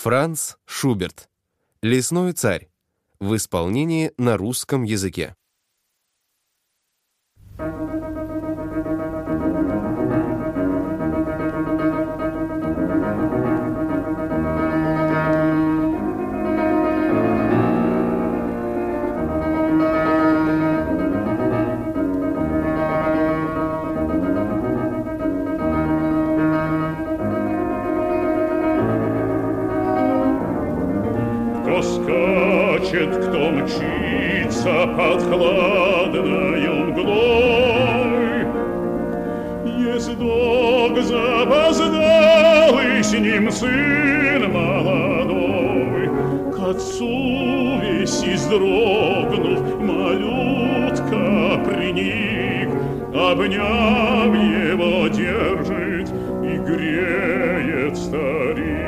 Франц Шуберт. «Лесной царь» в исполнении на русском языке. Кто скачет, кто мчится под хладною мглой, ездок запоздалый, с ним сын молодой. К отцу весь издрогнув, малютка приник, обняв его, держит и греет старик.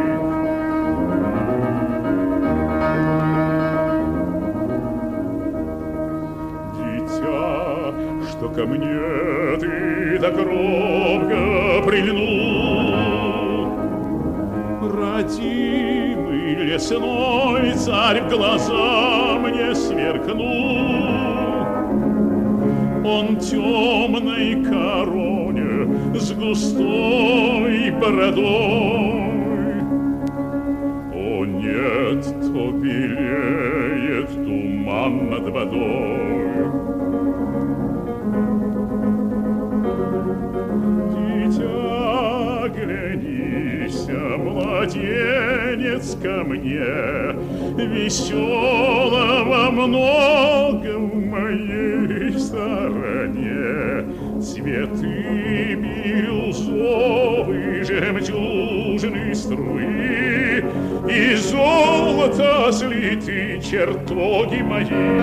Что ко мне ты так робко прильнул, родимый лесной царь в глаза мне сверкнул. Он темной короне с густой бородой. О нет, то белеет туман над водой. Дитя, глянися, младенец, ко мне, веселого много в моей стороне. Цветы бирюзовые, жемчужные струи, и золото слиты чертоги мои.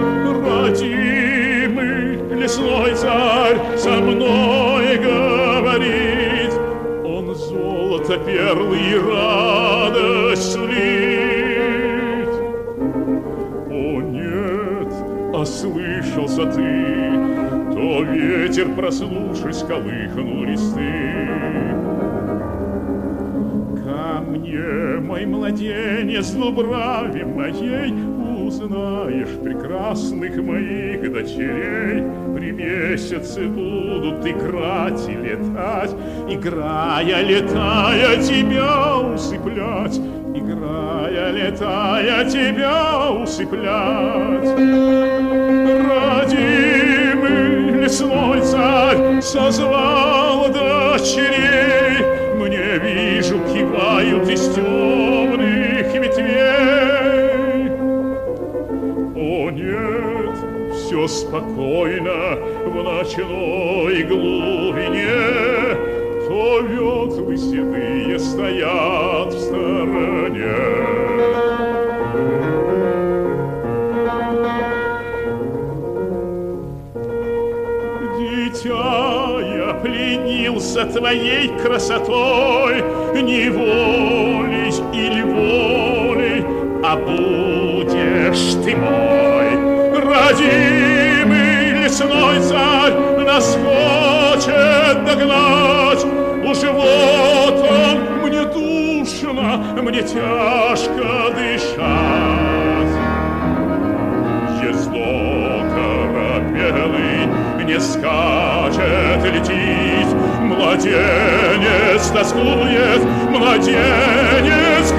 Родимый лесной царь со мной говорит, он золото, перлы и радость слит. О нет, ослышался ты, то ветер, проснувшись, колыхнул листы. Ко мне, мой младенец, в дубраве моей, узнаешь прекрасных моих дочерей. При месяце будут играть и летать, играя, летая, тебя усыплять, играя, летая, тебя усыплять. Родимый лесной царь созвал дочерей, мне, вижу, кивают из темных ветвей. О нет, все спокойно в ночной глубине, то ветлы седые стоят в стороне. Дитя, я пленился твоей красотой, не волей или волей, а будешь ты мой. Родимый лесной царь нас хочет догнать, уж вот он, мне душно, мне тяжко дышать. Ездок оробелый не скачет, летит, младенец тоскует, младенец